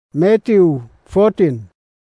Matthew 14.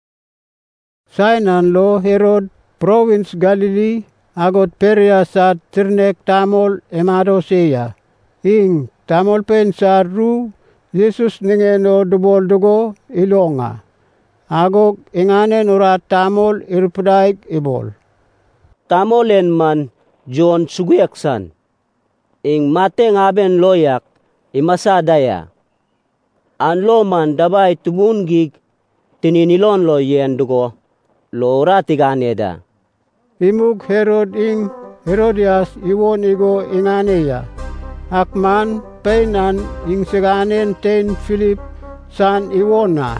Sainan lo Herod province Galilee agot peria sa tirnek tamol emado seya. Ing tamol pen sa ru Jesus ningeno dubol dugo ilonga. Agog inganen urat tamol irpudaik ibol. Tamolen man John suguyaksan. Ing mate ngaben loyak imasadaya. Anlo man dabay tubungig tininilon lo yen dugo lo ratiganeda. Imug Herod ing Herodias iwon igo inganeya. Akman peinan ing seganen ten Philip san iwona.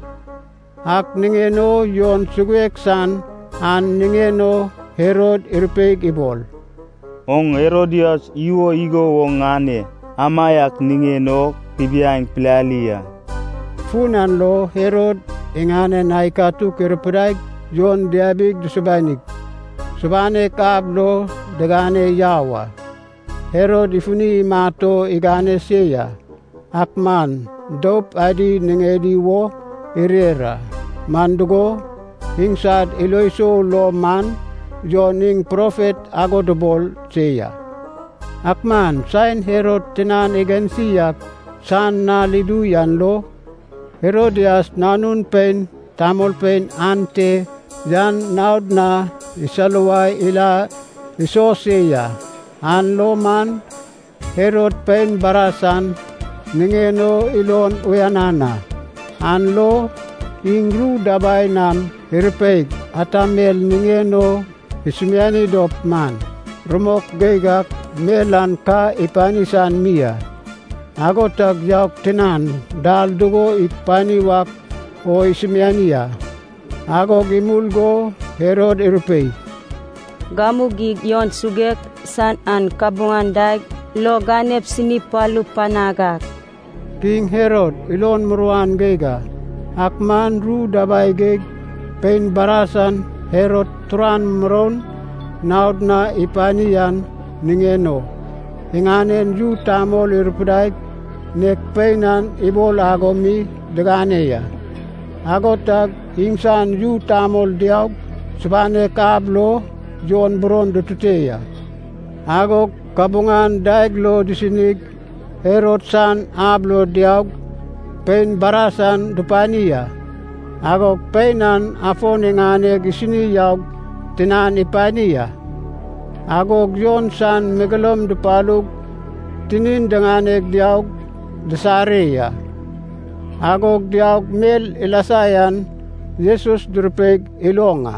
Ak ningeno yon suguyaksan an ningeno Herod irpeg ibol. Ong Herodias iwo igo wongane amayak ningeno pibiang pilalia. Funan lo Herod ingane naikatu kirpadaik John diabig dusubanik. Subane kablo degane yawa. Herod ifuni mato igane seya. Akman dop adi ningedi wo irera. Mandugo hingsad iloiso lo man John ing prophet agodobol seya. Akman sain Herod tenan igensiyak san na liduyan lo. Herodias nanun pen tamol pen ante jan naud na isaluway ila isoseya. An lo man Herod pen barasan ningeno ilon uyanana. An lo ingru dabay nam hirpeg atamel ningeno ismiani dop man. Rumok gegak melan ka ipanisan mia. Agotag yauk tenan dal dugo ipaniwak o ismiania. Agog imulgo Herod irpey. Gamugig yon sugek san an kabungan dag lo ganep sini palu panagak. King Herod ilon muruan gega. Akman ru dabay geg pen barasan Herod turan meron naud na ipanian ningeno. Inganen yu tamol irpudaik nek peinan ibol agomi deganeya. Agotag ingsan yu tamol diaug sebane kablo John Bron dututeya. Agog kabungan daiglo disinig Herod san ablo diaug pen barasan dupania. Agog peinan afon ingane gisini yaug tinan ipania. Agog John san megalom dupalug tinin denganek diaug desareya. Agog diaug mel ilasayan Jesus durpeg ilonga.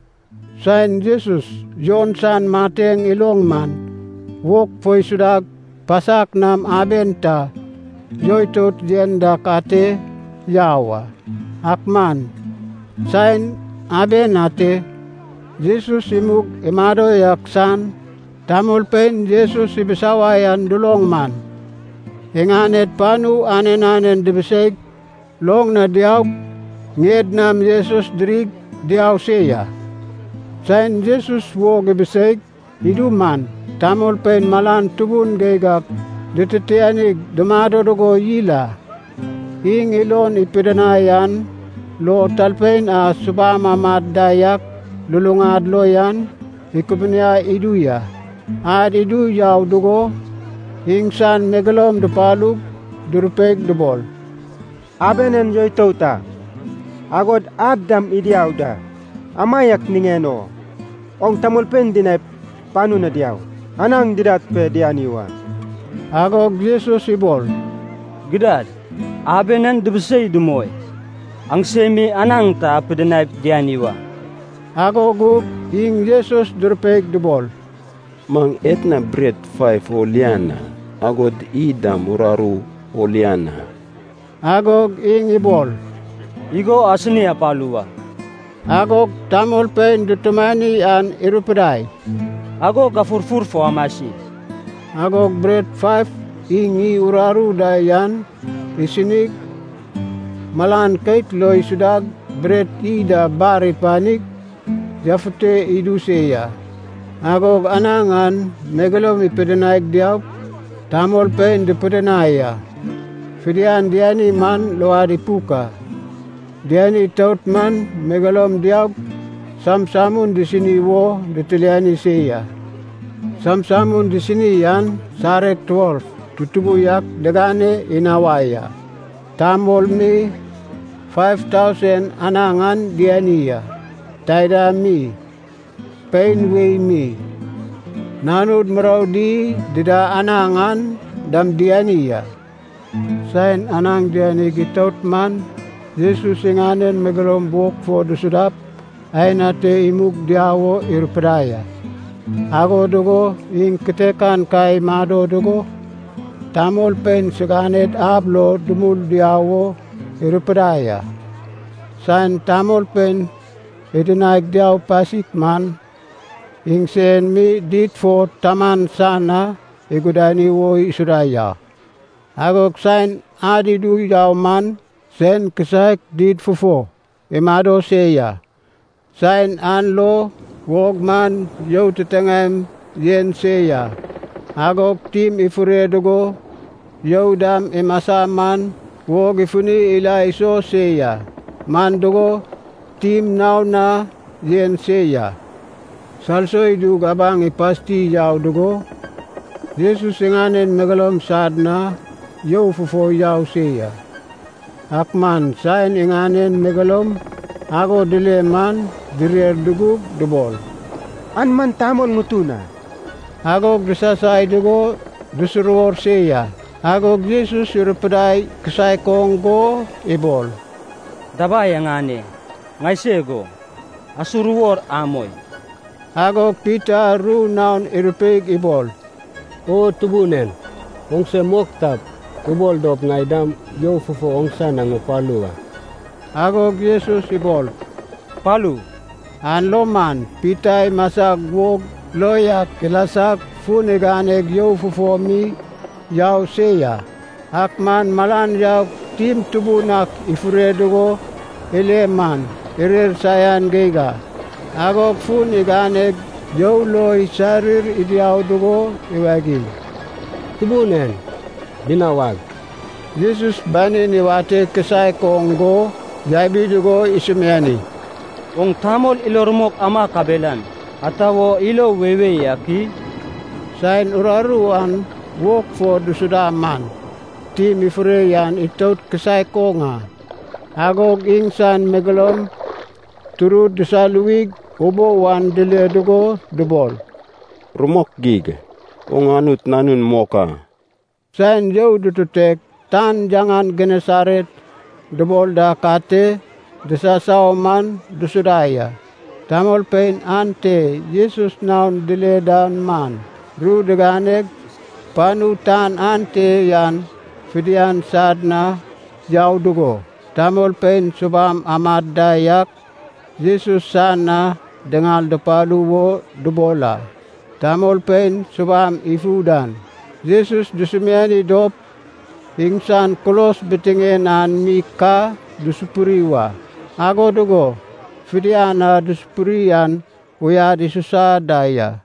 Sain Jesus John san mateng ilongman wok poy sudag pasak nam abenta joitot jenda kate yawa. Akman sain abenate Jesus imug imado yaksan tamol pen Jesus ibisawayan dulongman. Inganet panu anen dibeseg long na diaw nged nam Jesus drig diaw seya. Sain Jesus wo gibeseg iduman tamol pen malan tubun gegak ditetianig dumado dugo yila. Ing ilon ipidenayan lo talpen a subama maddayak lulungad loyan ikubnya iduya. Ad idu yaw dugo ingsan megalom dupalug durpeg dubol. Abenen joy tota. Agod abdam idiawda. Amayak ningeno. Ong tamulpen dinay panu na diaw. Anang didat pe dianiwa. Agog Jesus ibol. Gidad, abenen dubsay dumoy. Ang semi anang ta pedenay dianiwa. Agog ing Jesus durpeg dubol. Mang etna bread 5 oliana. Agod ida muraru oliana. Agog ing ibol. Igo asni apaluwa. Agog tamol pen dutumani an irupaday. Ago gafurfur fo amasi. Agog bread 5 ingi uraru dayan isinig malan kait loy sudag bread ida bari panik jafute iduseya. Agog anangan megalom ipedenaik diaw tamol pen dipedenaya. Fidian diani man loari puka. Diani tautman megalom diaw samsamun di sini wo ditiliani siya. Samsamun di sini yan sarek 12 tutubuyak dagane inawaya. Tamol mi 5,000 anangan diania. Taida mi painway mi. Nanud meraudi dida anangan dam diania. Sain anang diani gitautman Yesus inganen megalom buok fo dusudap aina te imug diawo irpedaya. Ago dugo ing ketekan kai mado dugo tamol pen seganet ablo dumul diawo irpedaya. Sain tamol pen itinaik diaw pasikman ing sen mi dit fo taman sana igudani wo isuraya. Agok sain adi du diaw man sen kesaik dit fufo emado seya. Sain anlo wogman yo tetengem yen seya. Agok tim ifure dugo yo dam emasaman wog ifuni ila iso seya. Man dugo tim now na yen seya. Salsoy du gabang ipasti yaw dugo. Yesus inganen megalom sadna yo fufo yaw seya. Akman sain inganen megalom ago dile man direr dugu dubol. An man tamol ngutuna. Agog disasay dugo dusurwor seya. Agog Jesus irupday kesay konggo ibol. Dabay ang ane, ngay sego, asuruwor amoy. Agog pita ru naun irupig ibol. O tubunen, ong se moktab, ibol dop ngaydam yo fufo ongsa nang paluwa. Agog Jesus ibol. Palu, Anloman pitay masag wog loyak kilasak funiganeg yo fufo mi yaw seya. Akman malan yaw tim tubunak ifuredugo eleman irir sayan geiga. Agog funiganeg yo loy sarir idiyaw dugo iwagi. Tubunen, binawag. Jesus bani niwate kesay konggo jabi dugo isumyani. ong tamol ilormok ama kabelan, atawo ilo wewe yaki. Sain uraruan wok fo dusudaman. Ti mifreyan itot kesay konga. Agog ingsan megalom turud dusaluig ubo wan dile dugo dubol. Rumok gig, ong anut nanun moka. Sain yow dututek tan jangan Genesaret dubol da kate desasaw man dusudaya. Tamol pen ante Jesus naun dile dan man. Ru deganeg panutan ante yan fidian sadna yaw dugo. Tamol pen subam amad dayak Jesus sana dengal depaluwo dubola. Tamol pen subam ifudan. Jesus dusumiani dop ingsan kolos betingenan mika dusupuriwa. Ago dugo fidiana dusupurian uya disusa daya.